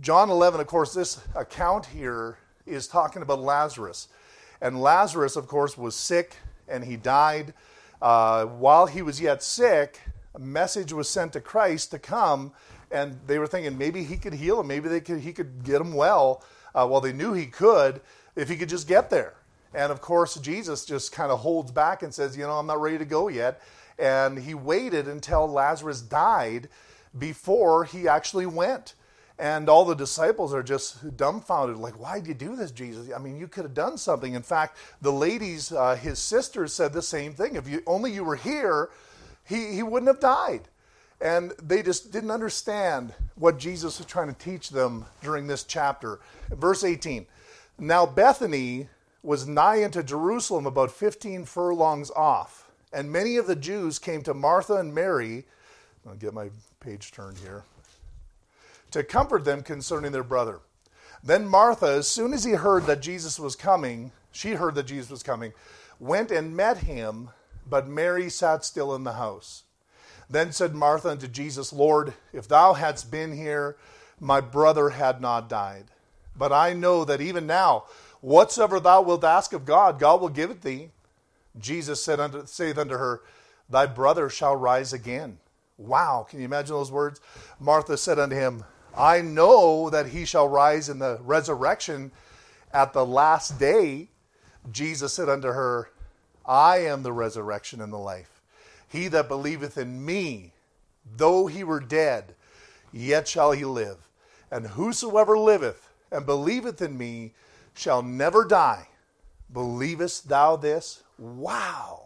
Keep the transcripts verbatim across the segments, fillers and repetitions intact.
John eleven, of course, this account here is talking about Lazarus. And Lazarus, of course, was sick and he died. Uh, while he was yet sick, a message was sent to Christ to come, and they were thinking maybe he could heal him, maybe they could, he could get him well. Uh, well, they knew he could if he could just get there. And of course, Jesus just kind of holds back and says, you know, I'm not ready to go yet. And he waited until Lazarus died before he actually went. And all the disciples are just dumbfounded, like, why did you do this, Jesus? I mean, you could have done something. In fact, the ladies, uh, his sisters, said the same thing. If you only you were here, he, he wouldn't have died. And they just didn't understand what Jesus was trying to teach them during this chapter. Verse eighteen, now Bethany was nigh unto Jerusalem, about fifteen furlongs off. And many of the Jews came to Martha and Mary, I'll get my page turned here, to comfort them concerning their brother. Then Martha, as soon as he heard that Jesus was coming, she heard that Jesus was coming, went and met him, but Mary sat still in the house. Then said Martha unto Jesus, Lord, if thou hadst been here, my brother had not died. But I know that even now, whatsoever thou wilt ask of God, God will give it thee. Jesus said unto, saith unto her, thy brother shall rise again. Wow, can you imagine those words? Martha said unto him, I know that he shall rise in the resurrection at the last day. Jesus said unto her, I am the resurrection and the life. He that believeth in me, though he were dead, yet shall he live. And whosoever liveth and believeth in me shall never die. Believest thou this? Wow.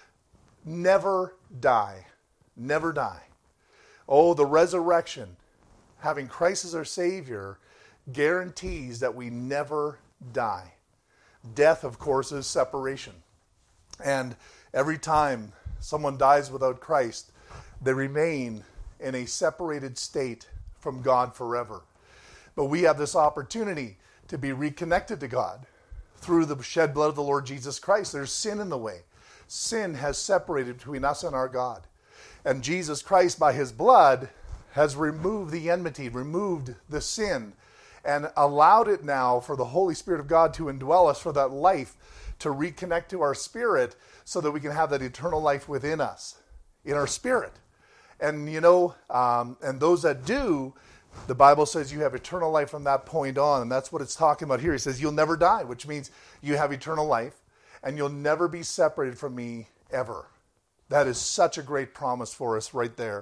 Never die. Never die. Oh, the resurrection, having Christ as our Savior, guarantees that we never die. Death, of course, is separation. And every time someone dies without Christ, they remain in a separated state from God forever. But we have this opportunity to be reconnected to God through the shed blood of the Lord Jesus Christ. There's sin in the way. Sin has separated between us and our God. And Jesus Christ, by his blood, has removed the enmity, removed the sin, and allowed it now for the Holy Spirit of God to indwell us, for that life to reconnect to our spirit so that we can have that eternal life within us, in our spirit. And, you know, um, and those that do, the Bible says you have eternal life from that point on, and that's what it's talking about here. He says you'll never die, which means you have eternal life, and you'll never be separated from me ever. That is such a great promise for us right there.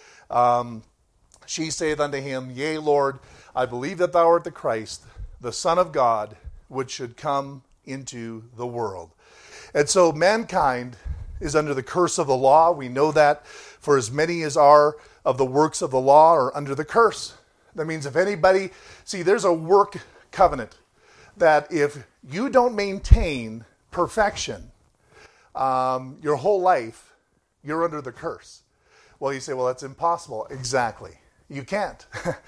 Um, she saith unto him, Yea, Lord, I believe that thou art the Christ, the Son of God, which should come into the world. And so mankind is under the curse of the law. We know that, for as many as are of the works of the law are under the curse. That means if anybody, see, there's a work covenant that if you don't maintain perfection um, your whole life, you're under the curse. Well, you say, well, that's impossible. Exactly. You can't.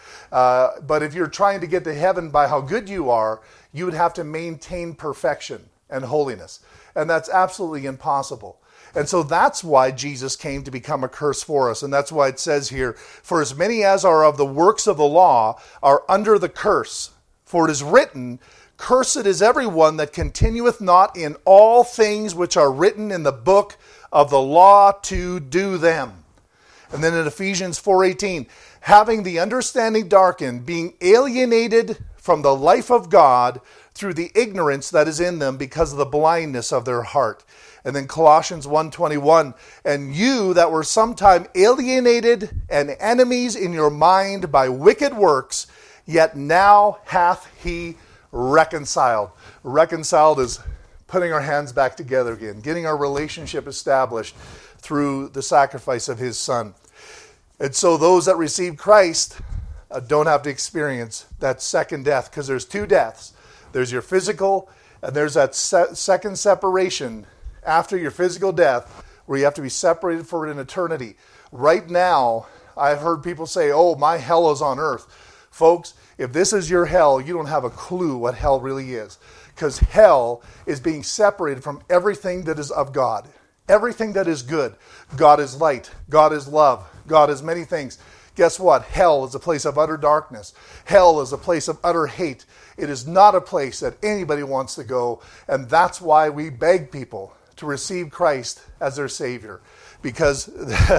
uh, but if you're trying to get to heaven by how good you are, you would have to maintain perfection and holiness. And that's absolutely impossible. And so that's why Jesus came to become a curse for us. And that's why it says here, for as many as are of the works of the law are under the curse. For it is written, cursed is everyone that continueth not in all things which are written in the book of the law to do them. And then in Ephesians four eighteen, having the understanding darkened, being alienated from the life of God through the ignorance that is in them because of the blindness of their heart. And then Colossians one twenty-one, and you that were sometime alienated and enemies in your mind by wicked works, yet now hath he reconciled. Reconciled is putting our hands back together again, getting our relationship established through the sacrifice of his Son. And so those that receive Christ uh, don't have to experience that second death, because there's two deaths. There's your physical, and there's that se- second separation after your physical death, where you have to be separated for an eternity. Right now, I've heard people say, oh, my hell is on earth. Folks, if this is your hell, you don't have a clue what hell really is. Because hell is being separated from everything that is of God. Everything that is good. God is light. God is love. God is many things. guess what? Hell is a place of utter darkness. Hell is a place of utter hate. It is not a place that anybody wants to go, and that's why we beg people to receive Christ as their Savior, because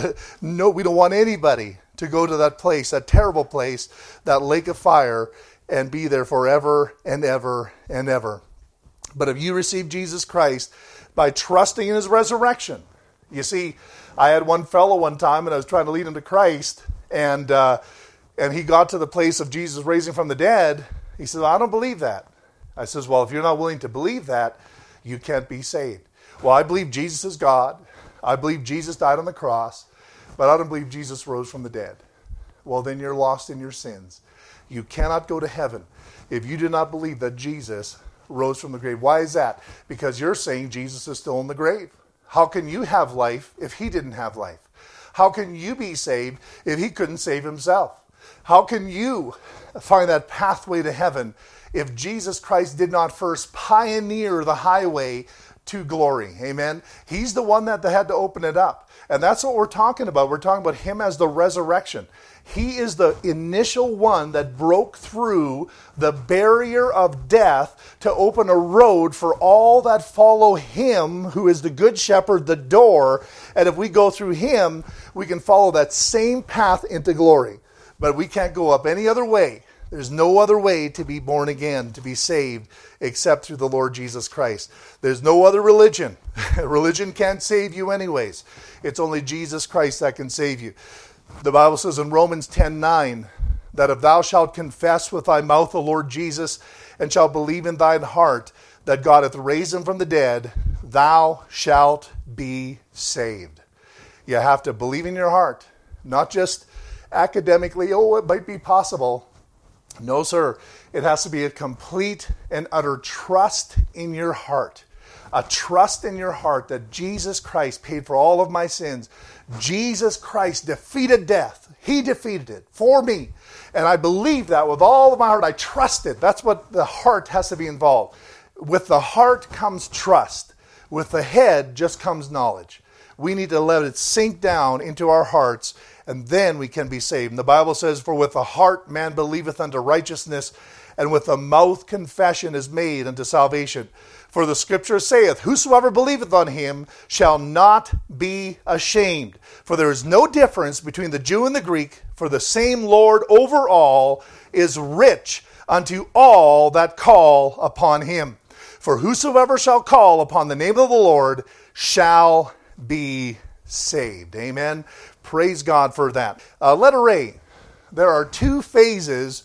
no, we don't want anybody to go to that place, that terrible place, that lake of fire, and be there forever and ever and ever. But if you receive Jesus Christ by trusting in his resurrection, you see, I had one fellow one time, and I was trying to lead him to Christ, and uh, and he got to the place of Jesus raising from the dead. He said, I don't believe that. I says, well, if you're not willing to believe that, you can't be saved. Well, I believe Jesus is God. I believe Jesus died on the cross, but I don't believe Jesus rose from the dead. Well, then you're lost in your sins. You cannot go to heaven if you do not believe that Jesus rose from the grave. Why is that? Because you're saying Jesus is still in the grave. How can you have life if he didn't have life? How can you be saved if he couldn't save himself? How can you find that pathway to heaven if Jesus Christ did not first pioneer the highway to glory? Amen. He's the one that had to open it up. And that's what we're talking about. We're talking about him as the resurrection. He is the initial one that broke through the barrier of death to open a road for all that follow him, who is the good shepherd, the door. And if we go through him, we can follow that same path into glory. But we can't go up any other way. There's no other way to be born again, to be saved, except through the Lord Jesus Christ. There's no other religion. Religion can't save you anyways. It's only Jesus Christ that can save you. The Bible says in Romans ten nine that if thou shalt confess with thy mouth the Lord Jesus, and shalt believe in thine heart that God hath raised him from the dead, thou shalt be saved. You have to believe in your heart, not just academically, oh, it might be possible. No, sir. It has to be a complete and utter trust in your heart. A trust in your heart that Jesus Christ paid for all of my sins. Jesus Christ defeated death. He defeated it for me. And I believe that with all of my heart. I trust it. That's what the heart has to be involved. With the heart comes trust. With the head just comes knowledge. We need to let it sink down into our hearts, and then we can be saved. And the Bible says, for with the heart man believeth unto righteousness, and with the mouth confession is made unto salvation. For the scripture saith, whosoever believeth on him shall not be ashamed. For there is no difference between the Jew and the Greek, for the same Lord over all is rich unto all that call upon him. For whosoever shall call upon the name of the Lord shall be saved. Amen. Praise God for that. Uh, letter A. There are two phases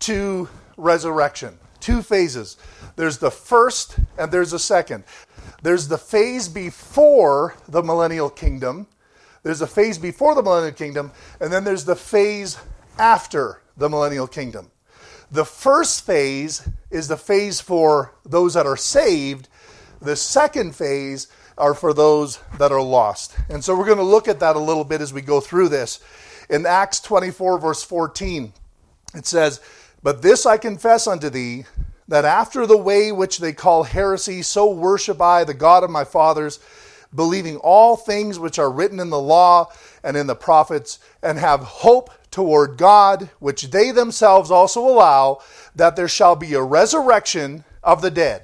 to resurrection. Two phases. There's the first and there's the second. There's the phase before the millennial kingdom. There's a phase before the millennial kingdom, and then there's the phase after the millennial kingdom. The first phase is the phase for those that are saved. The second phase are for those that are lost. And so we're going to look at that a little bit as we go through this. In Acts twenty-four, verse fourteen, it says, but this I confess unto thee, that after the way which they call heresy, so worship I the God of my fathers, believing all things which are written in the law and in the prophets, and have hope toward God, which they themselves also allow, that there shall be a resurrection of the dead,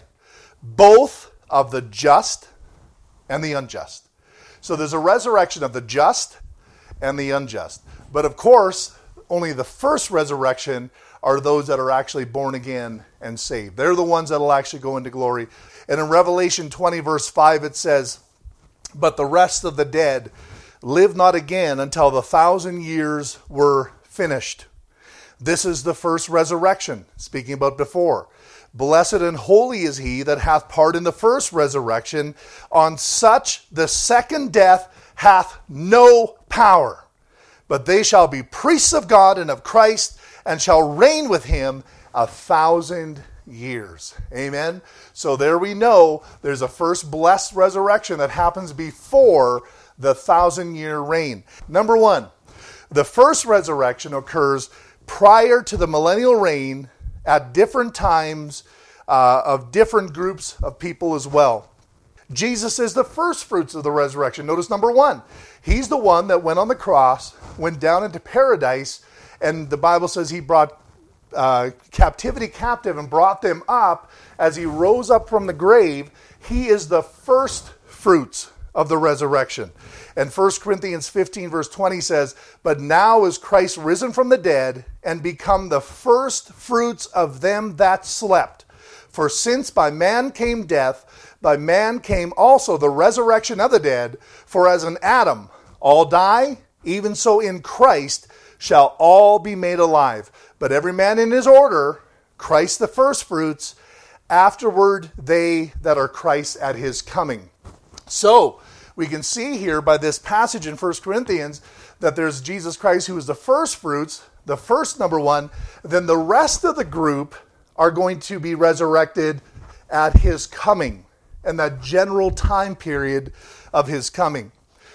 both of the just and the unjust. So there's a resurrection of the just and the unjust. But of course, only the first resurrection are those that are actually born again and saved. They're the ones that will actually go into glory. And in Revelation twenty, verse five, it says, but the rest of the dead live not again until the thousand years were finished. This is the first resurrection, speaking about before. Blessed and holy is he that hath part in the first resurrection. On such the second death hath no power. But they shall be priests of God and of Christ, and shall reign with him a thousand years. Amen. So there we know there's a first blessed resurrection that happens before the thousand year reign. Number one, the first resurrection occurs prior to the millennial reign at different times uh, of different groups of people as well. Jesus is the first fruits of the resurrection. Notice number one, he's the one that went on the cross, went down into paradise, and the Bible says he brought uh, captivity captive and brought them up as he rose up from the grave. He is the first fruits of the resurrection. And First Corinthians fifteen verse twenty says, "But now is Christ risen from the dead and become the first fruits of them that slept. For since by man came death, by man came also the resurrection of the dead. For as in Adam all die, even so in Christ shall all be made alive. But every man in his order, Christ the first fruits, afterward they that are Christ at his coming." So, we can see here by this passage in First Corinthians that there's Jesus Christ who is the first fruits, the first number one, then the rest of the group are going to be resurrected at his coming, and that general time period of his coming.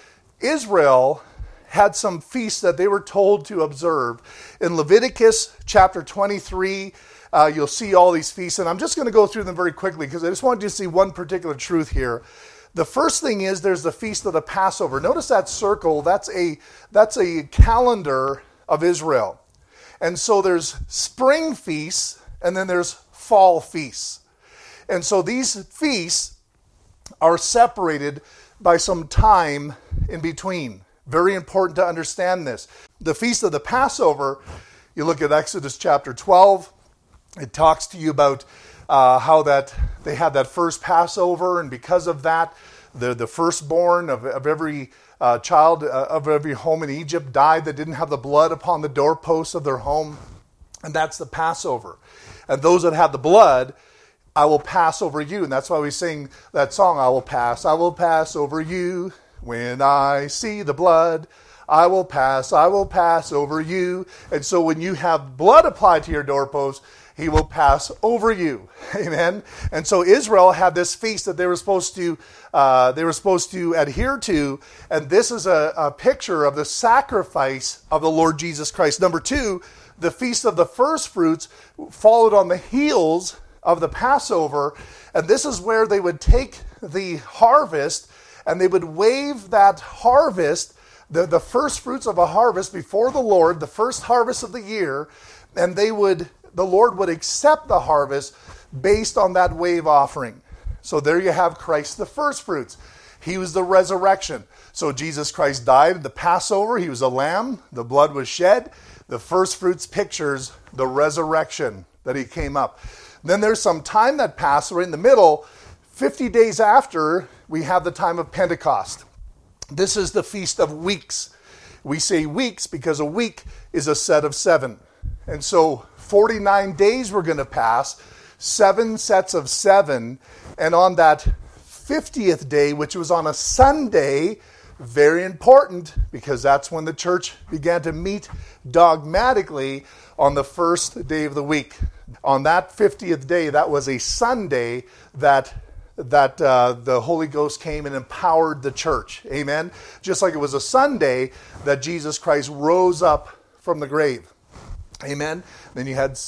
Israel had some feasts that they were told to observe. In Leviticus chapter twenty-three, uh, you'll see all these feasts, and I'm just going to go through them very quickly because I just want you to see one particular truth here. The first thing is there's the Feast of the Passover. Notice that circle, that's a, that's a calendar of Israel. And so there's spring feasts, and then there's fall feasts. And so these feasts are separated by some time in between. Very important to understand this. The Feast of the Passover, you look at Exodus chapter twelve, it talks to you about uh, how that they had that first Passover, and because of that, the, the firstborn of, of every uh, child uh, of every home in Egypt died that didn't have the blood upon the doorposts of their home, and that's the Passover. And those that have the blood, I will pass over you. And that's why we sing that song, I will pass, I will pass over you. When I see the blood, I will pass, I will pass over you. And so when you have blood applied to your doorpost, he will pass over you. Amen. And so Israel had this feast that they were supposed to uh, they were supposed to adhere to, and this is a, a picture of the sacrifice of the Lord Jesus Christ. Number two, the Feast of the First Fruits followed on the heels of the Passover, and this is where they would take the harvest and they would wave that harvest, the, the first fruits of a harvest before the Lord, the first harvest of the year, and they would the Lord would accept the harvest based on that wave offering. So there you have Christ the first fruits. He was the resurrection. So Jesus Christ died at the Passover. He was a lamb. The blood was shed. The first fruits pictures the resurrection that he came up. Then there's some time that passed. We're in the middle. fifty days after, we have the time of Pentecost. This is the Feast of Weeks. We say weeks because a week is a set of seven. And so forty-nine days were going to pass, seven sets of seven, and on that fiftieth day, which was on a Sunday, very important because that's when the church began to meet dogmatically on the first day of the week. On that fiftieth day, that was a Sunday that that uh, the Holy Ghost came and empowered the church. Amen? Just like it was a Sunday that Jesus Christ rose up from the grave. Amen? Then you had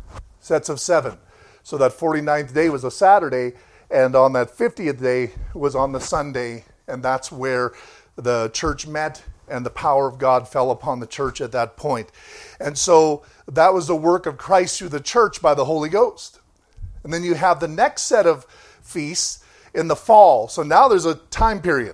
sets of seven. So that forty-ninth day was a Saturday, and on that fiftieth day was on the Sunday, and that's where the church met and the power of God fell upon the church at that point. And so that was the work of Christ through the church by the Holy Ghost. And then you have the next set of feasts in the fall. So now there's a time period.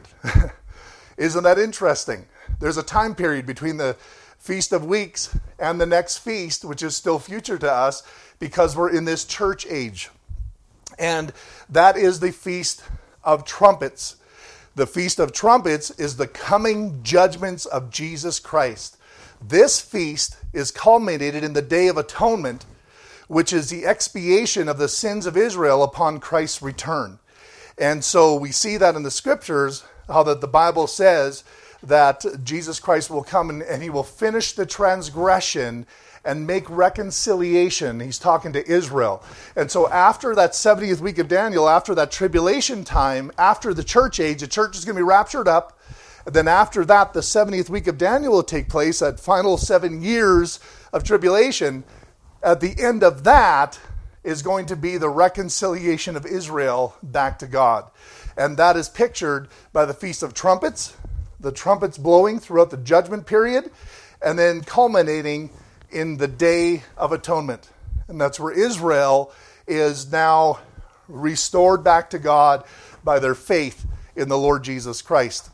Isn't that interesting? There's a time period between the Feast of Weeks and the next feast, which is still future to us because we're in this church age. And that is the Feast of Trumpets. The Feast of Trumpets is the coming judgments of Jesus Christ. This feast is culminated in the Day of Atonement, which is the expiation of the sins of Israel upon Christ's return. And so we see that in the scriptures, how that the Bible says that Jesus Christ will come and, and he will finish the transgression and make reconciliation. He's talking to Israel. And so after that seventieth week of Daniel, after that tribulation time, after the church age, the church is going to be raptured up. And then after that, the seventieth week of Daniel will take place, that final seven years of tribulation. At the end of that is going to be the reconciliation of Israel back to God. And that is pictured by the Feast of Trumpets, the trumpets blowing throughout the judgment period, and then culminating in the Day of Atonement. And that's where Israel is now restored back to God by their faith in the Lord Jesus Christ.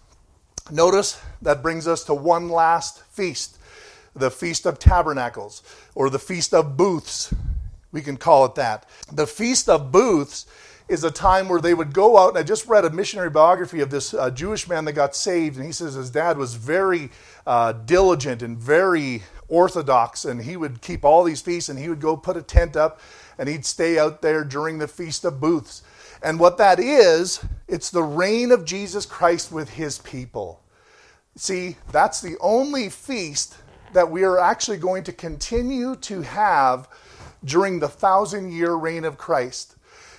Notice that brings us to one last feast, the Feast of Tabernacles, or the Feast of Booths, we can call it that. The Feast of Booths is a time where they would go out, and I just read a missionary biography of this uh, Jewish man that got saved, and he says his dad was very uh, diligent and very orthodox, and he would keep all these feasts, and he would go put a tent up, and he'd stay out there during the Feast of Booths. And what that is, it's the reign of Jesus Christ with his people. See, that's the only feast that we are actually going to continue to have during the thousand-year reign of Christ.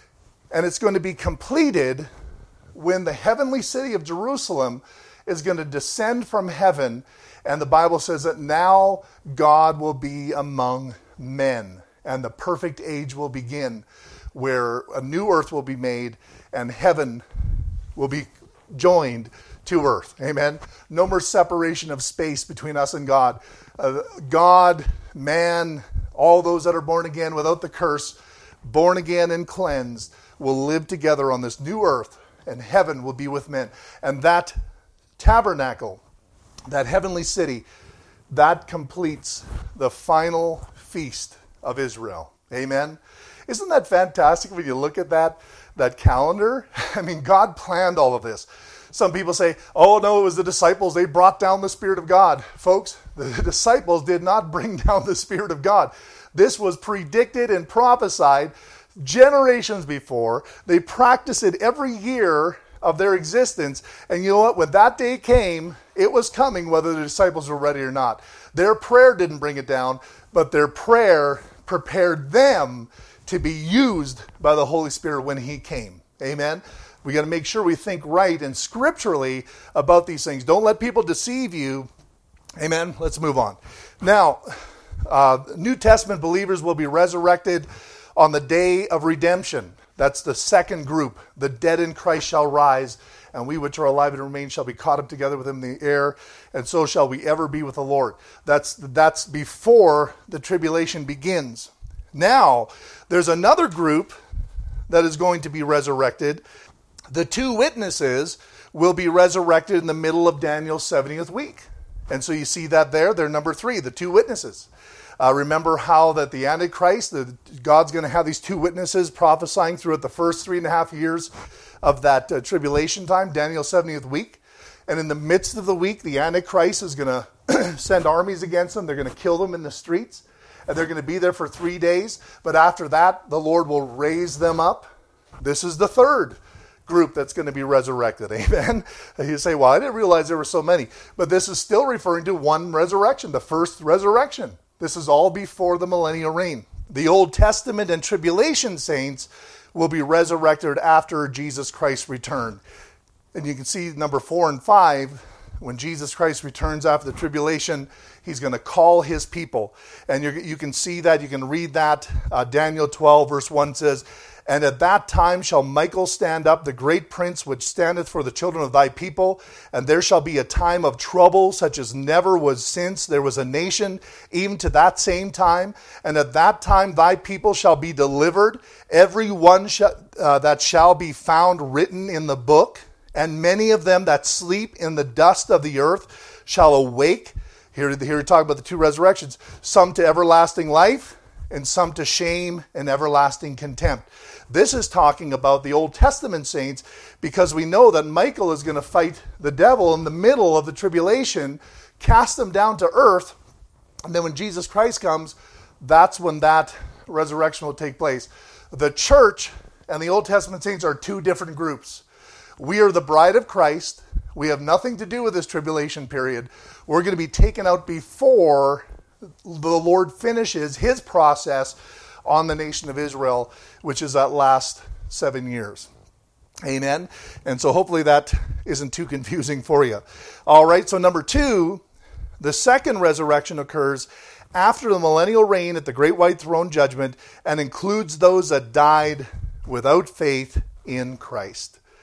And it's going to be completed when the heavenly city of Jerusalem is going to descend from heaven. And the Bible says that now God will be among men. And the perfect age will begin, where a new earth will be made and heaven will be joined to earth. Amen. No more separation of space between us and God. Uh, God, man, all those that are born again without the curse, born again and cleansed, will live together on this new earth, and heaven will be with men. And that tabernacle, that heavenly city, that completes the final feast of Israel. Amen. Isn't that fantastic when you look at that, that calendar? I mean, God planned all of this. Some people say, oh no, it was the disciples. They brought down the Spirit of God. Folks, the disciples did not bring down the Spirit of God. This was predicted and prophesied generations before. They practiced it every year of their existence. And you know what? When that day came, it was coming whether the disciples were ready or not. Their prayer didn't bring it down, but their prayer prepared them to be used by the Holy Spirit when he came. Amen? We got to make sure we think right and scripturally about these things. Don't let people deceive you. Amen? Let's move on. Now, uh, New Testament believers will be resurrected on the day of redemption. That's the second group. The dead in Christ shall rise, and we which are alive and remain shall be caught up together with him in the air, and so shall we ever be with the Lord. That's, that's before the tribulation begins. Now, there's another group that is going to be resurrected. The two witnesses will be resurrected in the middle of Daniel's seventieth week. And so you see that there. They're number three, the two witnesses. Uh, remember how that the Antichrist, the, God's going to have these two witnesses prophesying throughout the first three and a half years of that uh, tribulation time, Daniel's seventieth week. And in the midst of the week, the Antichrist is going to send armies against them. They're going to kill them in the streets. And they're going to be there for three days. But after that, the Lord will raise them up. This is the third group that's going to be resurrected. Amen. And you say, well, I didn't realize there were so many. But this is still referring to one resurrection, the first resurrection. This is all before the millennial reign. The Old Testament and tribulation saints will be resurrected after Jesus Christ's return. And you can see number four and five, when Jesus Christ returns after the tribulation, he's going to call his people. And you you can see that, you can read that. Uh, Daniel twelve verse one says, and at that time shall Michael stand up, the great prince which standeth for the children of thy people. And there shall be a time of trouble such as never was since there was a nation, even to that same time. And at that time thy people shall be delivered, every one sh- uh, that shall be found written in the book. And many of them that sleep in the dust of the earth shall awake. Here, here we talk about the two resurrections. Some to everlasting life, and some to shame and everlasting contempt. This is talking about the Old Testament saints, because we know that Michael is going to fight the devil in the middle of the tribulation, cast them down to earth, and then when Jesus Christ comes, that's when that resurrection will take place. The church and the Old Testament saints are two different groups. We are the bride of Christ. We have nothing to do with this tribulation period. We're going to be taken out before the Lord finishes his process on the nation of Israel, which is that last seven years. Amen. And so hopefully that isn't too confusing for you. All right, so number two, the second resurrection occurs after the millennial reign at the great white throne judgment, and includes those that died without faith in Christ.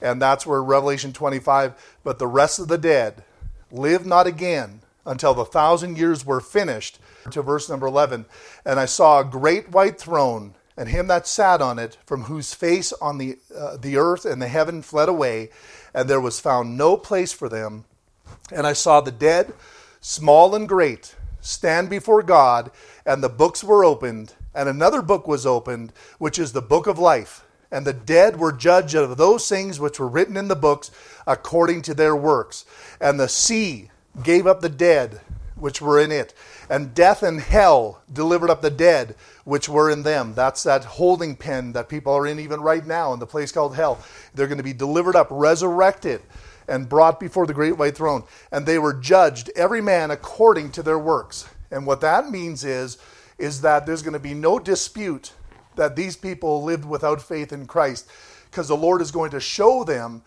And that's where Revelation twenty-five, but the rest of the dead live not again until the thousand years were finished, to verse number eleven. And I saw a great white throne, and him that sat on it, from whose face on the uh, the earth and the heaven fled away, and there was found no place for them. And I saw the dead, small and great, stand before God, and the books were opened, and another book was opened, which is the book of life. And the dead were judged of those things which were written in the books according to their works. And the sea gave up the dead which were in it. And death and hell delivered up the dead which were in them. That's that holding pen that people are in even right now in the place called hell. They're going to be delivered up, resurrected, and brought before the great white throne. And they were judged, every man according to their works. And what that means is, is that there's going to be no dispute that these people lived without faith in Christ, because the Lord is going to show them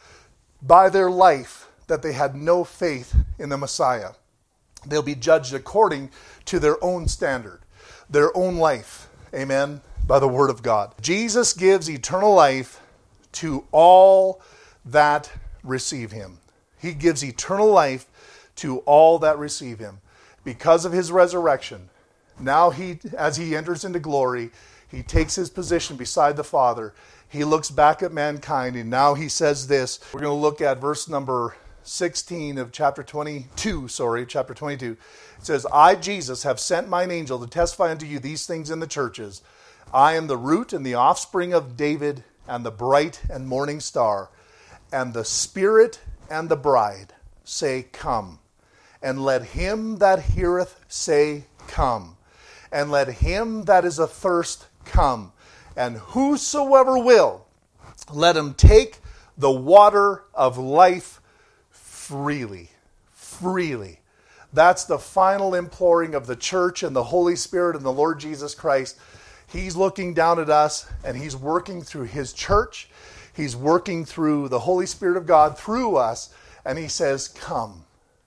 by their life that they had no faith in the Messiah. They'll be judged according to their own standard, their own life, amen, by the word of God. Jesus gives eternal life to all that receive him. He gives eternal life to all that receive him. Because of his resurrection, now he, as he enters into glory, he takes his position beside the Father. He looks back at mankind, and now he says this. We're going to look at verse number sixteen of chapter twenty-two, sorry, chapter twenty-two. It says, I, Jesus, have sent mine angel to testify unto you these things in the churches. I am the root and the offspring of David, and the bright and morning star. And the Spirit and the bride say, Come. And let him that heareth say, Come. And let him that is athirst come. And whosoever will, let him take the water of life freely. Freely. That's the final imploring of the church and the Holy Spirit and the Lord Jesus Christ. He's looking down at us, and he's working through his church. He's working through the Holy Spirit of God through us. And he says, Come.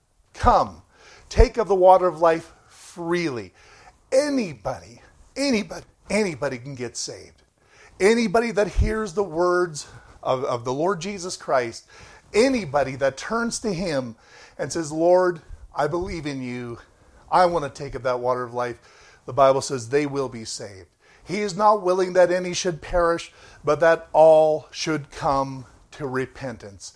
Come. Take of the water of life freely. Anybody, anybody, anybody can get saved. Anybody that hears the words of, of the Lord Jesus Christ, anybody that turns to him and says, Lord, I believe in you. I want to take of that water of life. The Bible says they will be saved. He is not willing that any should perish, but that all should come to repentance.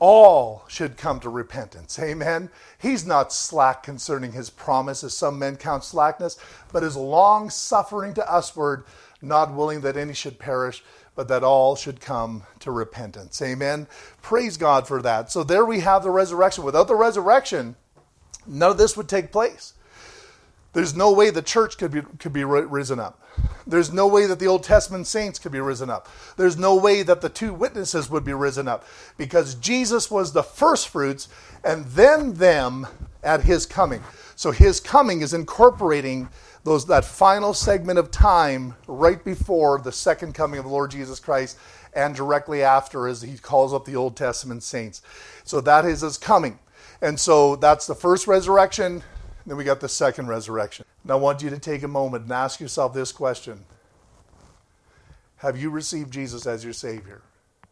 All should come to repentance. Amen. He's not slack concerning his promise, as some men count slackness, but is long suffering to usward, not willing that any should perish, but that all should come to repentance. Amen. Praise God for that. So there we have the resurrection. Without the resurrection, none of this would take place. There's no way the church could be could be risen up. There's no way that the Old Testament saints could be risen up. There's no way that the two witnesses would be risen up, because Jesus was the first fruits and then them at his coming. So his coming is incorporating those that final segment of time right before the second coming of the Lord Jesus Christ, and directly after as he calls up the Old Testament saints. So that is his coming. And so that's the first resurrection. Then we got the second resurrection. Now I want you to take a moment and ask yourself this question. Have you received Jesus as your Savior?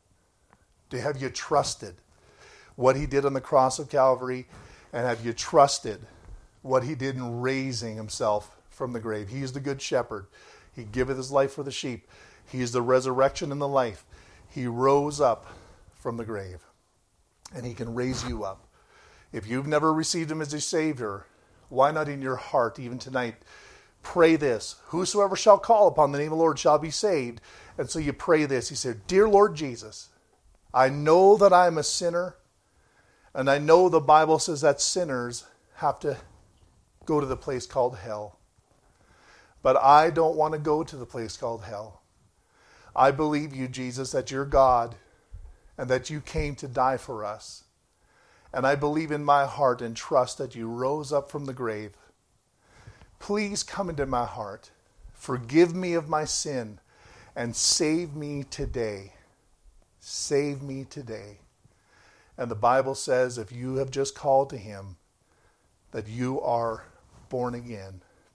Have you trusted what he did on the cross of Calvary? And have you trusted what he did in raising himself from the grave? He is the good shepherd. He giveth his life for the sheep. He is the resurrection and the life. He rose up from the grave. And he can raise you up. If you've never received him as your Savior, why not in your heart, even tonight, pray this. Whosoever shall call upon the name of the Lord shall be saved. And so you pray this. He said, Dear Lord Jesus, I know that I'm a sinner. And I know the Bible says that sinners have to go to the place called hell. But I don't want to go to the place called hell. I believe you, Jesus, that you're God and that you came to die for us. And I believe in my heart and trust that you rose up from the grave. Please come into my heart. Forgive me of my sin and save me today. Save me today. And the Bible says if you have just called to him, that you are born again.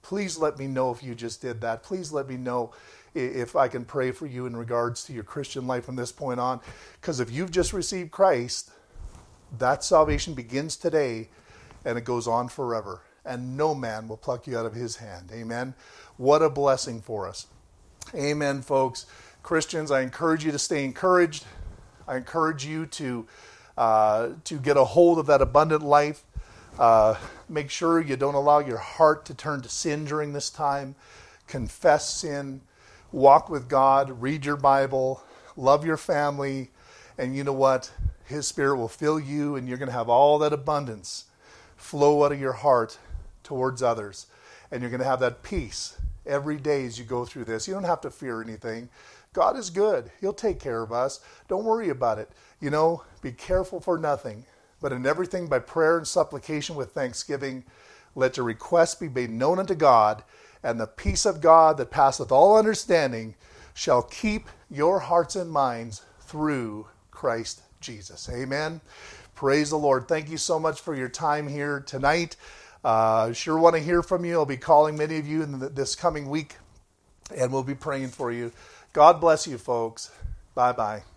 please let me know if you just did that. Please let me know if I can pray for you in regards to your Christian life from this point on. Because if you've just received Christ, that salvation begins today and it goes on forever. And no man will pluck you out of his hand. Amen. What a blessing for us. Amen, folks. Christians, I encourage you to stay encouraged. I encourage you to uh, to get a hold of that abundant life. Uh, make sure you don't allow your heart to turn to sin during this time. Confess sin. Walk with God. Read your Bible. Love your family. And you know what? His Spirit will fill you, and you're going to have all that abundance flow out of your heart towards others. And you're going to have that peace every day as you go through this. You don't have to fear anything. God is good. He'll take care of us. Don't worry about it. You know, be careful for nothing, but in everything by prayer and supplication with thanksgiving, let your requests be made known unto God, and the peace of God that passeth all understanding shall keep your hearts and minds through Christ Jesus. Amen. Praise the Lord. Thank you so much for your time here tonight. Uh, sure want to hear from you. I'll be calling many of you in the, this coming week, and we'll be praying for you. God bless you, folks. Bye-bye.